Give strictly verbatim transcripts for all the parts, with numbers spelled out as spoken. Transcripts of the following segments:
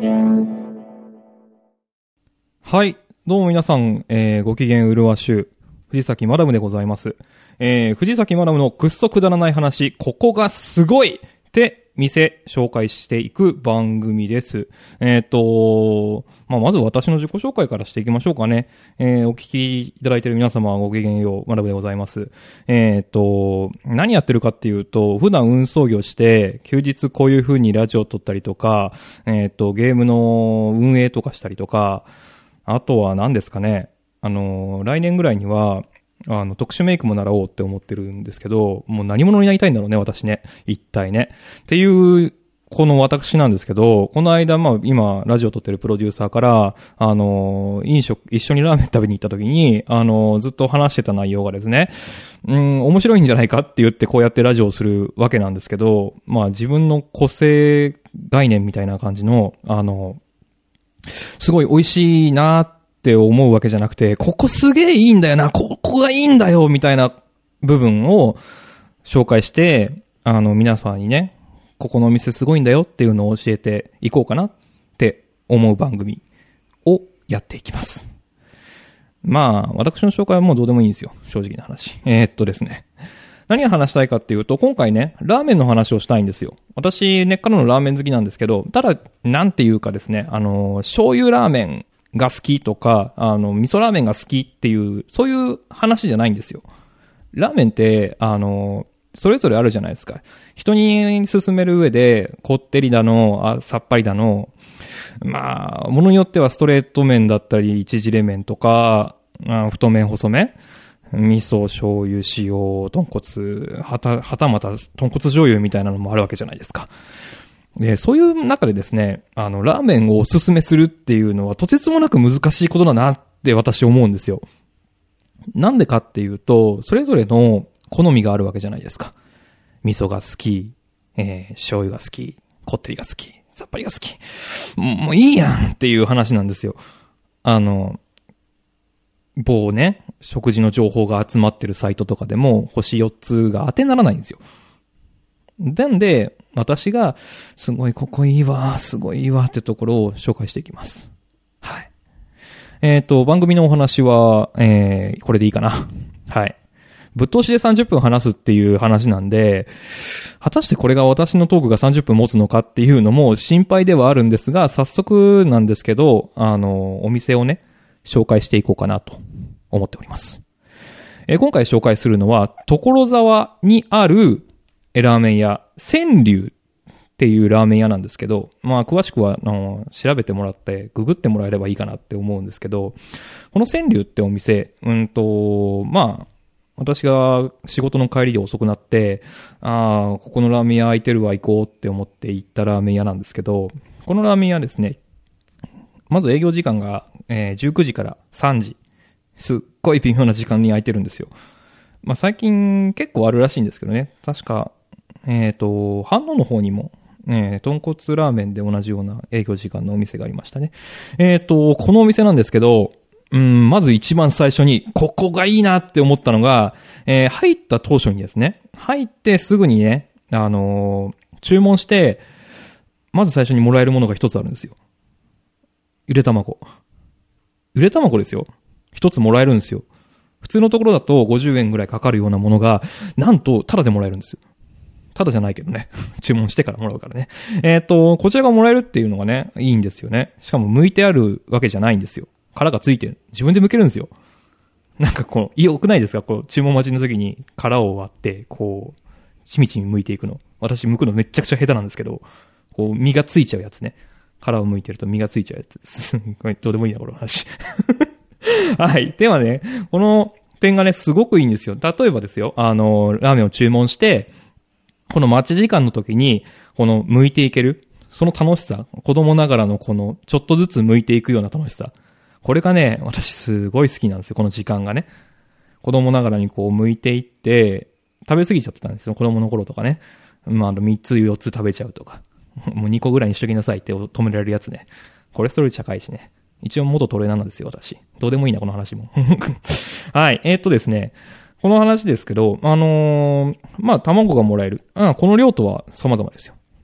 はい。どうも皆さん、えー、ご機嫌うるわしゅう、藤崎マダムでございます。えー、藤崎マダムのくっそくだらない話、ここがすごいって店紹介していく番組です。えっと、まあ、まず私の自己紹介からしていきましょうかね。えー、お聞きいただいている皆様ごきげんよう、マダムでございます。えっと、何やってるかっていうと、普段運送業して、休日こういう風にラジオを撮ったりとか、えっと、ゲームの運営とかしたりとか、あとは何ですかね。あの、来年ぐらいには、あの、特殊メイクも習おうって思ってるんですけど、もう何者になりたいんだろうね、私ね。一体ね。っていう、この私なんですけど、この間、まあ、今、ラジオ撮ってるプロデューサーから、あの、飲食、一緒にラーメン食べに行った時に、あの、ずっと話してた内容がですね、うん、面白いんじゃないかって言ってこうやってラジオをするわけなんですけど、まあ、自分の個性概念みたいな感じの、あの、すごい美味しいなって思うわけじゃなくて、ここすげえいいんだよな、ここがいいんだよみたいな部分を紹介して、あの皆さんにね、ここのお店すごいんだよっていうのを教えていこうかなって思う番組をやっていきます。まあ、私の紹介はもうどうでもいいんですよ。正直な話。えー、っとですね。何を話したいかっていうと、今回ね、ラーメンの話をしたいんですよ。私、根っからのラーメン好きなんですけど、ただ、なんていうかですね、あの、醤油ラーメンが好きとか、あの、味噌ラーメンが好きっていう、そういう話じゃないんですよ。ラーメンって、あの、それぞれあるじゃないですか。人に勧める上で、こってりだの、あ、さっぱりだの、まあ、ものによってはストレート麺だったり、縮れ麺とか、あ、太麺、細麺、味噌、醤油、塩、豚骨、はた、はたまた豚骨醤油みたいなのもあるわけじゃないですか。で、そういう中でですね、あの、ラーメンをおすすめするっていうのはとてつもなく難しいことだなって私思うんですよ。なんでかっていうと、それぞれの好みがあるわけじゃないですか。味噌が好き、えー、醤油が好き、こってりが好き、さっぱりが好き。もういいやんっていう話なんですよ。あの、某ね、食事の情報が集まってるサイトとかでも星よっつが当てにならないんですよ。なんで、私がすごいここいいわ、すごいいいわってところを紹介していきます。はい。えっと、番組のお話は、えー、これでいいかな。はい。ぶっ通しでさんじゅっぷん話すっていう話なんで、果たしてこれが私のトークがさんじゅっぷん持つのかっていうのも心配ではあるんですが、早速なんですけど、あの、お店をね、紹介していこうかなと思っております。えー、今回紹介するのは、所沢にあるラーメン屋、川柳っていうラーメン屋なんですけど、まあ詳しくはあの調べてもらってググってもらえればいいかなって思うんですけど、この川柳ってお店、うんと、まあ、私が仕事の帰りで遅くなって、ああ、ここのラーメン屋空いてるわ行こうって思って行ったラーメン屋なんですけど、このラーメン屋ですね、まず営業時間が、えー、じゅうくじからさんじ。すっごい微妙な時間に空いてるんですよ。まあ最近結構あるらしいんですけどね。確か、えっと、飯能の方にも、えー、豚骨ラーメンで同じような営業時間のお店がありましたね。えっと、このお店なんですけど、うん、まず一番最初に、ここがいいなって思ったのが、えー、入った当初にですね、入ってすぐにね、あのー、注文して、まず最初にもらえるものが一つあるんですよ。ゆで卵。ゆで卵ですよ。一つもらえるんですよ。普通のところだとごじゅうえんぐらいかかるようなものが、なんとタダでもらえるんですよ。タダじゃないけどね。注文してからもらうからね。えっと、こちらがもらえるっていうのがね、いいんですよね。しかも剥いてあるわけじゃないんですよ。殻がついてる。自分で剥けるんですよ。なんかこう、良くないですか？こう、注文待ちの時に殻を割って、こう、ちみちみ剥いていくの。私剥くのめっちゃくちゃ下手なんですけど、こう、身がついちゃうやつね。殻を剥いてると身がついちゃうやつです。これどうでもいいな、この話。はい。ではね、この点がね、すごくいいんですよ。例えばですよ、あの、ラーメンを注文して、この待ち時間の時に、この剥いていける、その楽しさ、子供ながらのこの、ちょっとずつ剥いていくような楽しさ。これがね、私すごい好きなんですよ、この時間がね。子供ながらにこう剥いていって、食べ過ぎちゃってたんですよ、子供の頃とかね。まあ、あの、みっつよっつ食べちゃうとか。もうにこぐらいにしときなさいって止められるやつね。コレステロール高いしね。一応元トレーナーなんですよ、私。どうでもいいな、この話も。はい。えー、っとですね。この話ですけど、あのー、まあ、卵がもらえる。あ、この量とは様々ですよ。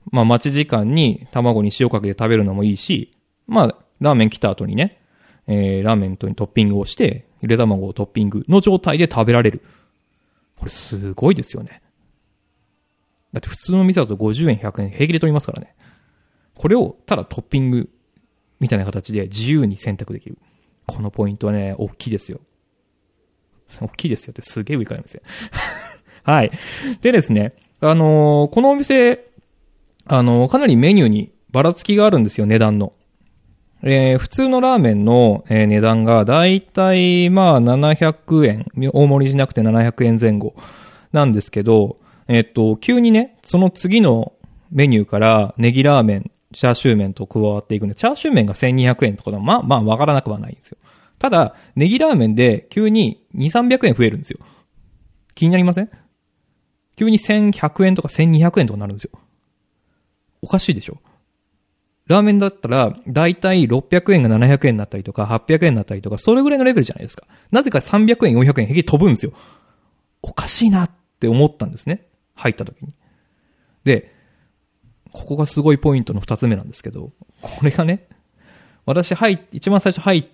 まあ待ち時間に卵に塩かけて食べるのもいいし、まあラーメン来た後にね、えー、ラーメンにトッピングをして、ゆで卵をトッピングの状態で食べられる。これすごいですよね。だって普通の店だとごじゅうえん、ひゃくえん平気で取りますからね。これをただトッピングみたいな形で自由に選択できる。このポイントはね、大きいですよ。大きいですよってすげえ上からですよ。はい。でですね、あのー、このお店、あのー、かなりメニューにばらつきがあるんですよ、値段の。えー、普通のラーメンの、えー、値段がだいたいまあななひゃくえん、大盛りじゃなくてななひゃくえんぜん後なんですけど、えっと、急にね、その次のメニューからネギラーメン、チャーシュー麺と加わっていくんで、チャーシュー麺がせんにひゃくえんとかでもまあまあわからなくはないんですよ。ただ、ネギラーメンで急ににせんさんびゃくえん増えるんですよ。気になりません？急にせんひゃくえんとかせんにひゃくえんとかなるんですよ。おかしいでしょ？ラーメンだったら、だいたいろっぴゃくえんがななひゃくえんになったりとか、はっぴゃくえんになったりとか、それぐらいのレベルじゃないですか。なぜかさんびゃくえん、よんひゃくえん平気で飛ぶんですよ。おかしいなって思ったんですね。入った時に。で、ここがすごいポイントの二つ目なんですけど、これがね、私入っ、一番最初入って、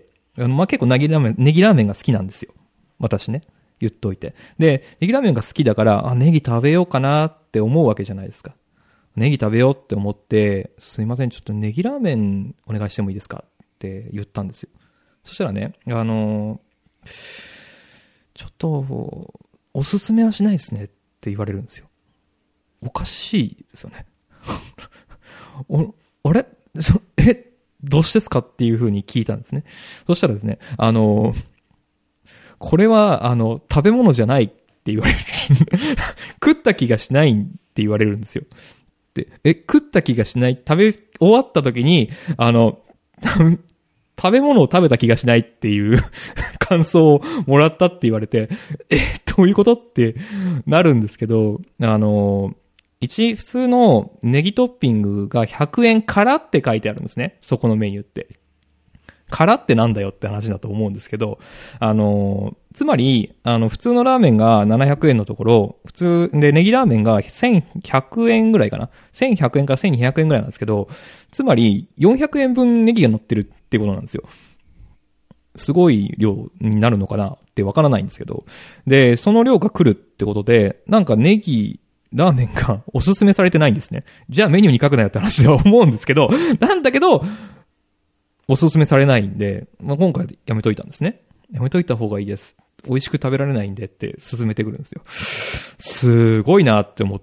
あの、まあ、結構ネギラーメン、ネギラーメンが好きなんですよ。私ね。言っといて。で、ネギラーメンが好きだから、あ、ネギ食べようかなって思うわけじゃないですか。ネギ食べようって思って、すいません、ちょっとネギラーメンお願いしてもいいですかって言ったんですよ。そしたらね、あの、ちょっと、おすすめはしないですねって言われるんですよ。おかしいですよね。お、あれえ、どうしてですかっていう風に聞いたんですね。そしたらですね、あの、これは、あの、食べ物じゃないって言われる。食った気がしないって言われるんですよ。で、え、食った気がしない、食べ終わった時に、あの、食べ物を食べた気がしないっていう感想をもらったって言われて、え、どういうことってなるんですけど、あの、一、普通のネギトッピングがひゃくえんからって書いてあるんですね。そこのメニューって。からってなんだよって話だと思うんですけど、あの、つまり、あの、普通のラーメンがななひゃくえんのところ、普通でネギラーメンがせんひゃくえんぐらいかな。せんひゃくえんからせんにひゃくえんぐらいなんですけど、つまりよんひゃくえんぶんネギが乗ってるっていうことなんですよ。すごい量になるのかなってわからないんですけど。で、その量が来るってことで、なんかネギ、ラーメンがおすすめされてないんですね。じゃあメニューに書くなよって話では思うんですけど、なんだけど、おすすめされないんで、まあ、今回やめといたんですね。やめといた方がいいです。美味しく食べられないんでって勧めてくるんですよ。すごいなって思って、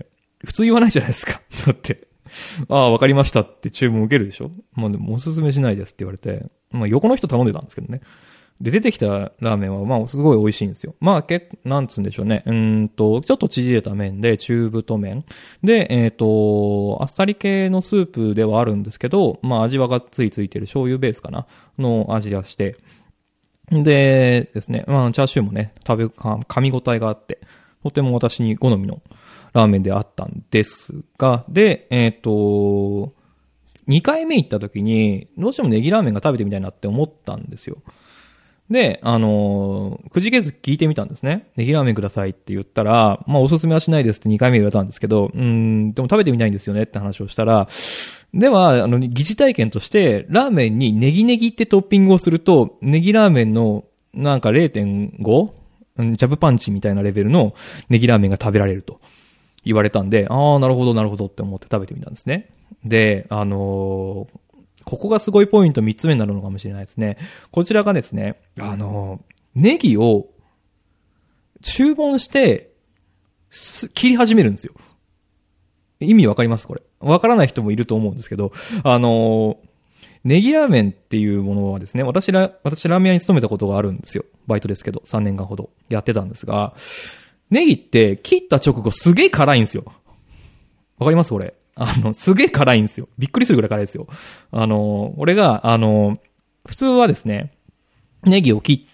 普通言わないじゃないですか。だって、ああ、わかりましたって注文受けるでしょ。まあでもおすすめしないですって言われて、まあ横の人頼んでたんですけどね。で、出てきたラーメンは、まあ、すごい美味しいんですよ。まあ、けなんつうんでしょうね。うーんと、ちょっと縮れた麺で、中太麺。で、えっと、あっさり系のスープではあるんですけど、まあ、味はがっつりついてる醤油ベースかなの味がして。で、ですね、まあ、チャーシューもね、食べ、か、噛み応えがあって、とても私に好みのラーメンであったんですが、で、えっと、にかいめ行った時に、どうしてもネギラーメンが食べてみたいなって思ったんですよ。で、あのー、くじけず聞いてみたんですね。ネギラーメンくださいって言ったら、まあおすすめはしないですってにかいめ言われたんですけど、うーん、でも食べてみたいんですよねって話をしたら、では、あの、疑似体験として、ラーメンにネギネギってトッピングをすると、ネギラーメンのなんか れいてんご? ジャブパンチみたいなレベルのネギラーメンが食べられると言われたんで、ああ、なるほどなるほどって思って食べてみたんですね。で、あのー、ここがすごいポイントみっつめになるのかもしれないですね。こちらがですね、あの、ネギを注文して切り始めるんですよ。意味わかりますこれ。わからない人もいると思うんですけど、あの、ネギラーメンっていうものはですね、私ら、私ラーメン屋に勤めたことがあるんですよ。バイトですけど、さんねんかんほどやってたんですが、ネギって切った直後すげえ辛いんですよ。わかりますこれ。あの、すげえ辛いんですよ。びっくりするぐらい辛いですよ。あの、俺が、あの、普通はですね、ネギを切って、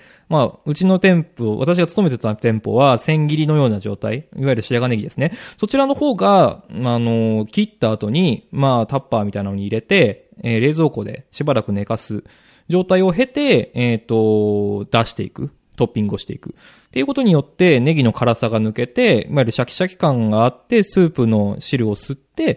まあ、うちの店舗、私が勤めてた店舗は千切りのような状態、いわゆる白髪ネギですね。そちらの方が、あの、切った後に、まあ、タッパーみたいなのに入れて、えー、冷蔵庫でしばらく寝かす状態を経て、えっと、出していくっトッピングをしていく。っていうことによって、ネギの辛さが抜けて、いわゆるシャキシャキ感があって、スープの汁を吸って、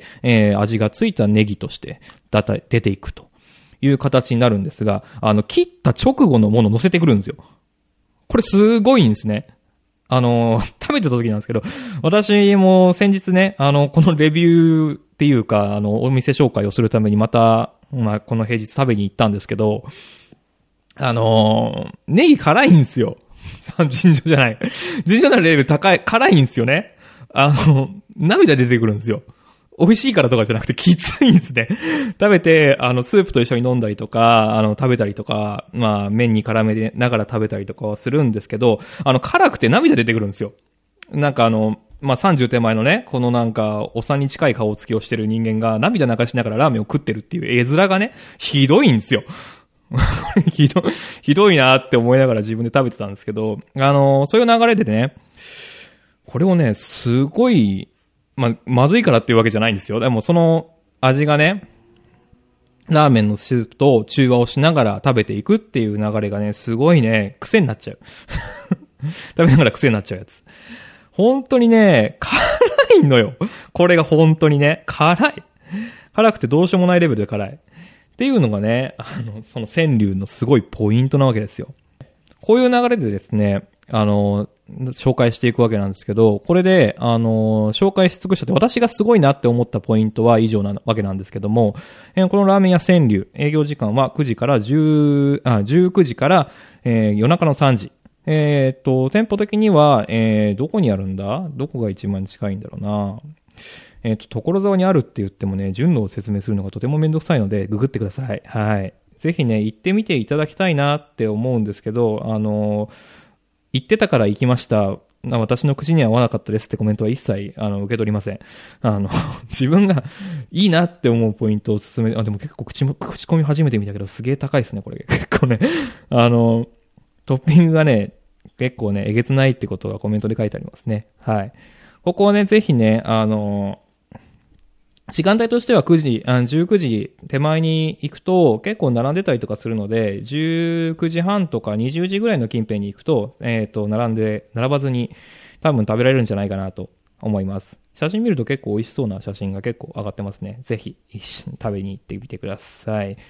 えー、味がついたネギとして、だた、出ていくという形になるんですが、あの、切った直後のものを乗せてくるんですよ。これすごいんですね。あの、食べてた時なんですけど、私も先日ね、あの、このレビューっていうか、あの、お店紹介をするためにまた、まあ、この平日食べに行ったんですけど、あの、ネギ辛いんですよ。尋常じゃない。尋常なレベル高い、辛いんですよね。あの、涙出てくるんですよ。美味しいからとかじゃなくてきついんですね。食べて、あの、スープと一緒に飲んだりとか、あの、食べたりとか、まあ、麺に絡めながら食べたりとかはするんですけど、あの、辛くて涙出てくるんですよ。なんかあの、まあ、さんじゅう手前のね、このなんか、おっさんに近い顔つきをしてる人間が涙流しながらラーメンを食ってるっていう絵面がね、ひどいんですよ。ひど、ひどいなって思いながら自分で食べてたんですけど、あの、そういう流れでね、これをね、すごい、まあ、まずいからっていうわけじゃないんですよ。でもその味がね、ラーメンのスープと中和をしながら食べていくっていう流れがね、すごいね、癖になっちゃう。食べながら癖になっちゃうやつ。本当にね、辛いのよ。これが本当にね、辛い。辛くてどうしようもないレベルで辛い。っていうのがね、あの、その川柳のすごいポイントなわけですよ。こういう流れでですね、あの、紹介していくわけなんですけど、これで、あの、紹介し尽くしたって私がすごいなって思ったポイントは以上なわけなんですけども、えー、このラーメン屋川柳、営業時間はくじからじゅう、あ、じゅうくじから、えー、夜中のさんじ。えー、っと、店舗的には、えー、どこにあるんだ？どこが一番近いんだろうな。えー、っと、所沢にあるって言ってもね、順路を説明するのがとてもめんどくさいので、ググってください。はい。ぜひね、行ってみていただきたいなって思うんですけど、あのー、言ってたから行きました。私の口には合わなかったですってコメントは一切、あの、受け取りません。あの、自分がいいなって思うポイントを進め、あ、でも結構口も、口コミ初めて見たけど、すげえ高いですね、これ。結構ね。あの、トッピングがね、結構ね、えげつないってことがコメントで書いてありますね。はい。ここはね、ぜひね、あの、時間帯としてはくじ、あじゅうくじ手前に行くと結構並んでたりとかするので、じゅうくじはんとかにじゅうじぐらいの近辺に行くと、えっと、並んで、並ばずに多分食べられるんじゃないかなと思います。写真見ると結構美味しそうな写真が結構上がってますね。ぜひ一緒に食べに行ってみてください。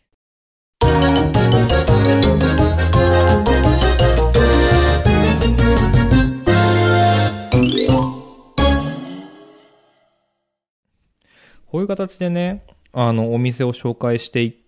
こういう形でね、あの、お店を紹介していって、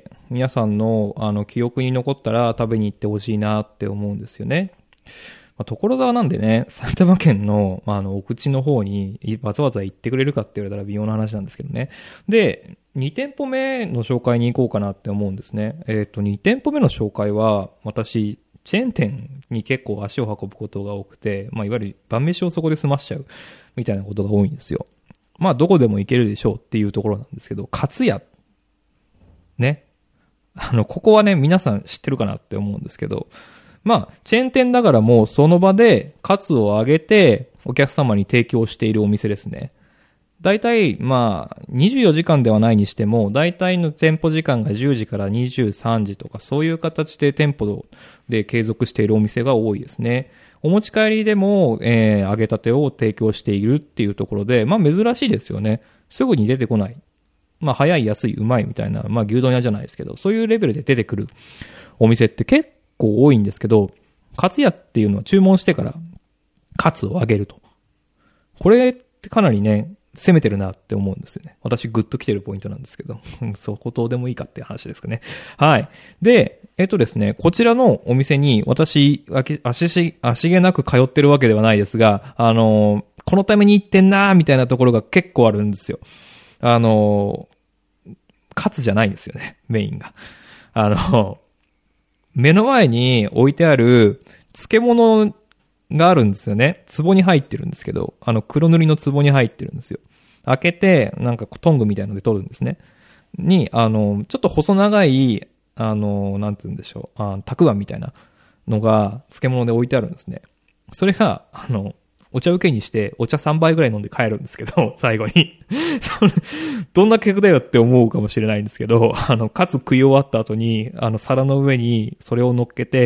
皆さんの、あの、記憶に残ったら食べに行ってほしいなって思うんですよね。まあ、所沢なんでね、埼玉県の、まあ、あの、奥地の方にわざわざ行ってくれるかって言われたら微妙な話なんですけどね。で、に店舗目の紹介に行こうかなって思うんですね。えっと、に店舗目の紹介は、私、チェーン店に結構足を運ぶことが多くて、まあ、いわゆる晩飯をそこで済ましちゃうみたいなことが多いんですよ。まあ、どこでも行けるでしょうっていうところなんですけど、カツ屋。ね。あの、ここはね、皆さん知ってるかなって思うんですけど、まあ、チェーン店ながらもその場でカツを揚げてお客様に提供しているお店ですね。大体、まあ、にじゅうよじかんではないにしても、大体の店舗時間がじゅうじからにじゅうさんじとか、そういう形で店舗で継続しているお店が多いですね。お持ち帰りでも、えー、揚げたてを提供しているっていうところで、まあ珍しいですよね。すぐに出てこない。まあ早い、安い、うまいみたいな、まあ牛丼屋じゃないですけど、そういうレベルで出てくるお店って結構多いんですけど、カツ屋っていうのは注文してからカツを揚げると。これってかなりね、攻めてるなって思うんですよね。私グッと来てるポイントなんですけど。そこどうでもいいかっていう話ですかね。はい。で、えっとですね、こちらのお店に私、足し、足げなく通ってるわけではないですが、あの、このために行ってんなーみたいなところが結構あるんですよ。あの、カツじゃないんですよね、メインが。あの、目の前に置いてある漬物があるんですよね。壺に入ってるんですけど、あの黒塗りの壺に入ってるんですよ。開けて、なんかトングみたいなので取るんですね。に、あの、ちょっと細長い、あの、なんて言うんでしょう、あ、たくあんみたいなのが漬物で置いてあるんですね。それが、あの、お茶受けにしてお茶さんばいぐらい飲んで帰るんですけど、最後に。それどんな客だよって思うかもしれないんですけど、あの、カツ食い終わった後に、あの、皿の上にそれを乗っけて、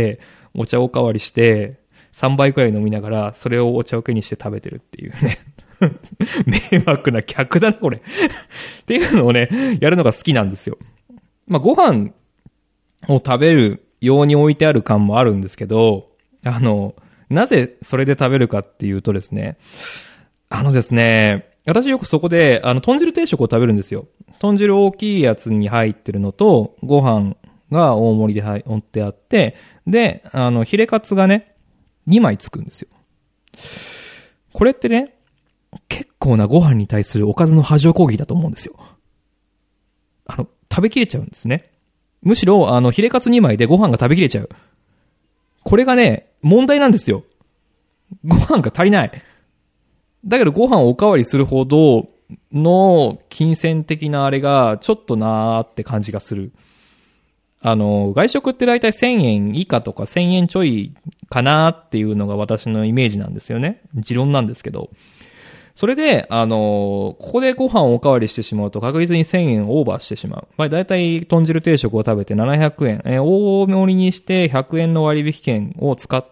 お茶をおかわりして、さんばいくらい飲みながら、それをお茶受けにして食べてるっていうね。迷惑な客だな、これ。っていうのをね、やるのが好きなんですよ。まあ、ご飯を食べるように置いてある感もあるんですけど、あの、なぜそれで食べるかっていうとですね、あのですね、私よくそこで、あの、豚汁定食を食べるんですよ。豚汁大きいやつに入ってるのと、ご飯が大盛りで置ってあって、で、あの、ヒレカツがね、にまいつくんですよ。これってね、結構なご飯に対するおかずの波状攻撃だと思うんですよ。あの、食べきれちゃうんですね。むしろ、あの、ヒレカツにまいでご飯が食べきれちゃう。これがね、問題なんですよ。ご飯が足りない。だけどご飯をおかわりするほどの金銭的なあれがちょっとなーって感じがする。あの、外食ってだいたいせんえん以下とかせんえんちょいかなーっていうのが私のイメージなんですよね。持論なんですけど。それで、あの、ここでご飯をおかわりしてしまうと確実にせんえんオーバーしてしまう。まあ、だいたい豚汁定食を食べてななひゃくえん。えー、大盛りにしてひゃくえんの割引券を使って、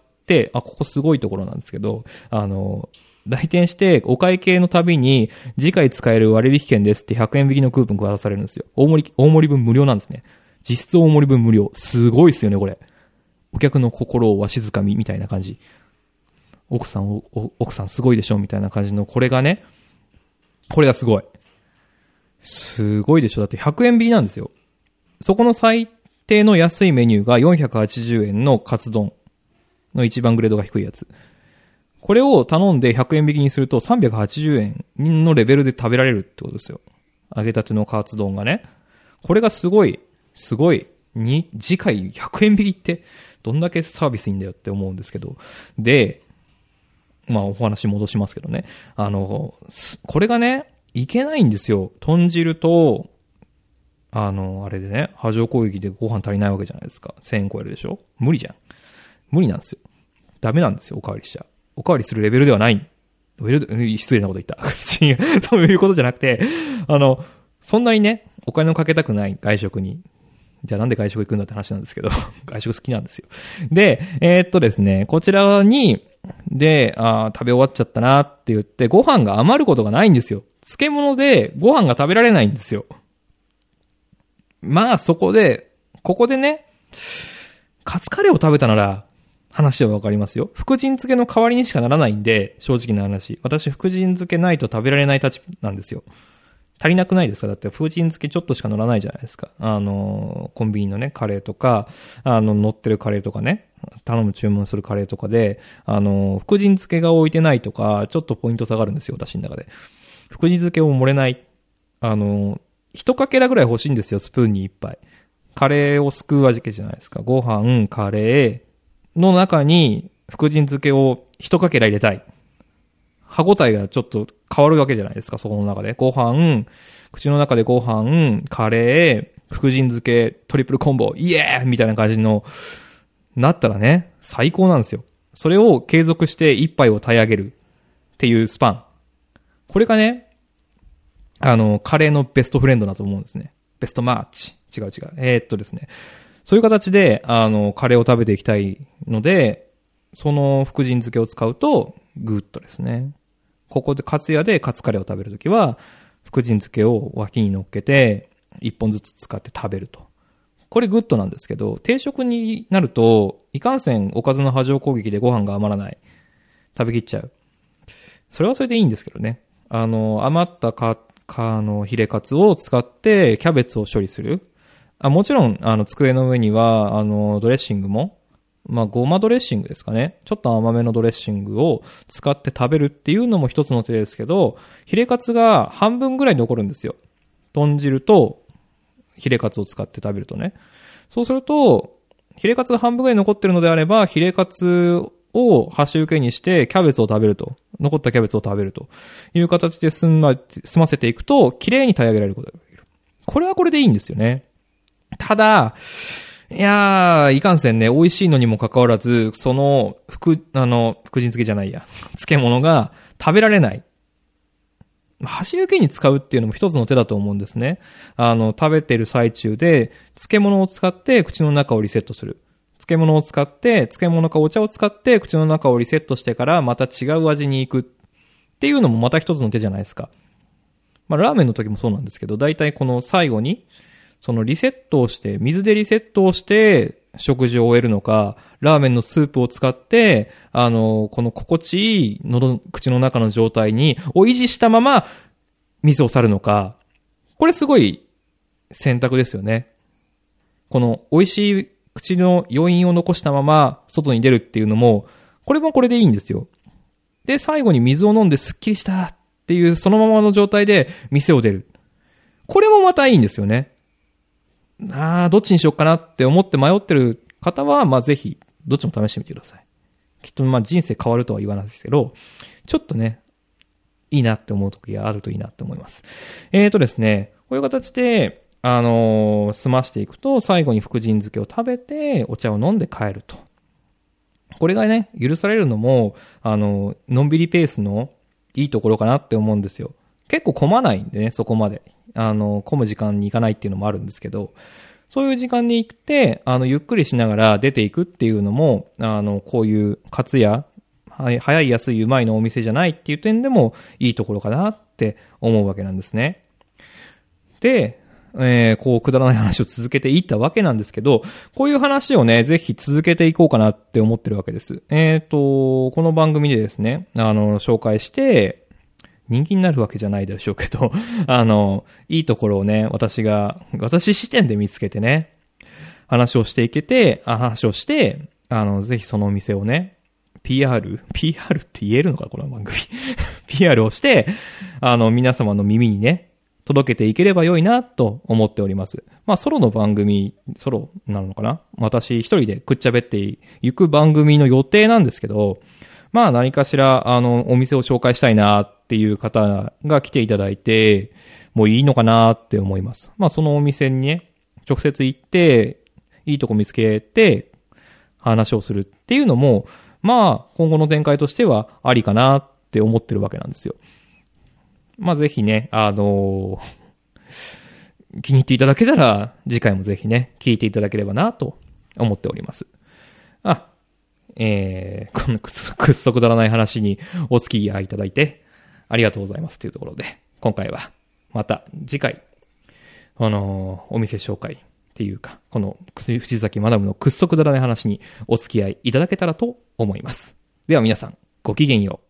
あ、ここすごいところなんですけど、あの、来店してお会計のたびに次回使える割引券ですってひゃくえん引きのクーポンが渡されるんですよ。大盛り、大盛り分無料なんですね。実質大盛り分無料。すごいですよね、これ。お客の心をわしづかみみたいな感じ。奥さんを、奥さんすごいでしょみたいな感じの、これがね、これがすごい。すごいでしょ。だってひゃくえん引きなんですよ。そこの最低の安いメニューがよんひゃくはちじゅうえんのカツ丼の一番グレードが低いやつ。これを頼んでひゃくえん引きにするとさんびゃくはちじゅうえんのレベルで食べられるってことですよ。揚げたてのカツ丼がね。これがすごい、すごい、に、次回ひゃくえん引きってどんだけサービスいいんだよって思うんですけど。で、まあお話戻しますけどね。あの、これがね、いけないんですよ。豚汁と、あの、あれでね、波状攻撃でご飯足りないわけじゃないですか。せんえん超えるでしょ？無理じゃん。無理なんですよ。ダメなんですよ、おかわりしちゃう。おかわりするレベルではない。失礼なこと言った。そういうことじゃなくて、あの、そんなにね、お金をかけたくない外食に。じゃあなんで外食行くんだって話なんですけど、外食好きなんですよ。で、えー、っとですね、こちらに、で、あ食べ終わっちゃったなって言って、ご飯が余ることがないんですよ。漬物でご飯が食べられないんですよ。まあそこで、ここでね、カツカレーを食べたなら、話はわかりますよ。福神漬けの代わりにしかならないんで、正直な話。私、福神漬けないと食べられないたちなんですよ。足りなくないですか？だって、福神漬けちょっとしか乗らないじゃないですか。あの、コンビニのね、カレーとか、あの、乗ってるカレーとかね、頼む注文するカレーとかで、あの、福神漬けが置いてないとか、ちょっとポイント下がるんですよ、私の中で。福神漬けを漏れない。あの、一かけらぐらい欲しいんですよ、スプーンに一杯。カレーをすくうわけじゃないですか。ご飯、カレー、の中に福神漬けを一かけら入れたい。歯ごたえがちょっと変わるわけじゃないですか、そこの中で。ご飯、口の中でご飯、カレー、福神漬け、トリプルコンボ、イエーみたいな感じの、なったらね、最高なんですよ。それを継続して一杯を平らげるっていうスパン。これがね、あの、カレーのベストフレンドだと思うんですね。ベストマッチ。違う違う。えー、っとですね。そういう形で、あの、カレーを食べていきたいので、その福神漬けを使うと、グッドですね。ここでカツ屋でカツカレーを食べるときは、福神漬けを脇に乗っけて、一本ずつ使って食べると。これグッドなんですけど、定食になると、いかんせんおかずの波状攻撃でご飯が余らない。食べきっちゃう。それはそれでいいんですけどね。あの、余ったか、か、あの、ヒレカツを使ってキャベツを処理する。あ、もちろん、あの、机の上には、あの、ドレッシングも、まあ、ごまドレッシングですかね。ちょっと甘めのドレッシングを使って食べるっていうのも一つの手ですけど、ヒレカツが半分ぐらい残るんですよ。豚汁とヒレカツを使って食べるとね。そうすると、ヒレカツが半分ぐらい残ってるのであれば、ヒレカツを箸受けにしてキャベツを食べると。残ったキャベツを食べるという形で済ま、済ませていくと、綺麗に平らげられることができる。これはこれでいいんですよね。ただ、いやー、いかんせんね、美味しいのにもかかわらず、その、福、あの、福神漬けじゃないや、漬物が食べられない。箸受けに使うっていうのも一つの手だと思うんですね。あの、食べてる最中で、漬物を使って口の中をリセットする。 漬物を使って、漬物かお茶を使って口の中をリセットしてからまた違う味に行くっていうのもまた一つの手じゃないですか。まあラーメンの時もそうなんですけど、だいたいこの最後に、そのリセットをして、水でリセットをして食事を終えるのか、ラーメンのスープを使って、あの、この心地いい喉、口の中の状態にを維持したまま水を去るのか、これすごい選択ですよね。この美味しい口の余韻を残したまま外に出るっていうのも、これもこれでいいんですよ。で、最後に水を飲んですっきりしたっていうそのままの状態で店を出る。これもまたいいんですよね。ああ、どっちにしようかなって思って迷ってる方は、まあぜひ、どっちも試してみてください。きっとまあ人生変わるとは言わないですけど、ちょっとね、いいなって思う時があるといいなって思います。えーとですね、こういう形で、あのー、済ましていくと、最後に福神漬けを食べて、お茶を飲んで帰ると。これがね、許されるのも、あのー、のんびりペースのいいところかなって思うんですよ。結構混まないんでね、そこまで。あの、混む時間に行かないっていうのもあるんですけど、そういう時間に行って、あの、ゆっくりしながら出ていくっていうのも、あの、こういうカツ屋、はい、早い安いうまいのお店じゃないっていう点でもいいところかなって思うわけなんですね。で、えー、こうくだらない話を続けていったわけなんですけど、こういう話をね、ぜひ続けていこうかなって思ってるわけです。えっと、この番組でですね、あの、紹介して、人気になるわけじゃないでしょうけど、あの、いいところをね、私が、私視点で見つけてね、話をしていけて、話をして、あの、ぜひそのお店をね、ピーアール、ピーアール って言えるのかこの番組。ピーアール をして、あの、皆様の耳にね、届けていければ良いなと思っております。まあ、ソロの番組、ソロなのかな？私一人でくっちゃべっていく番組の予定なんですけど、まあ何かしら、あの、お店を紹介したいなっていう方が来ていただいて、もういいのかなって思います。まあそのお店にね、直接行って、いいとこ見つけて、話をするっていうのも、まあ今後の展開としてはありかなって思ってるわけなんですよ。まあぜひね、あのー、気に入っていただけたら、次回もぜひね、聞いていただければなと思っております。あ、えー、このくっそくだらない話にお付き合いいただいてありがとうございますというところで、今回はまた次回、あのー、お店紹介っていうか、この藤崎マダムのくっそくだらない話にお付き合いいただけたらと思います。では皆さん、ごきげんよう。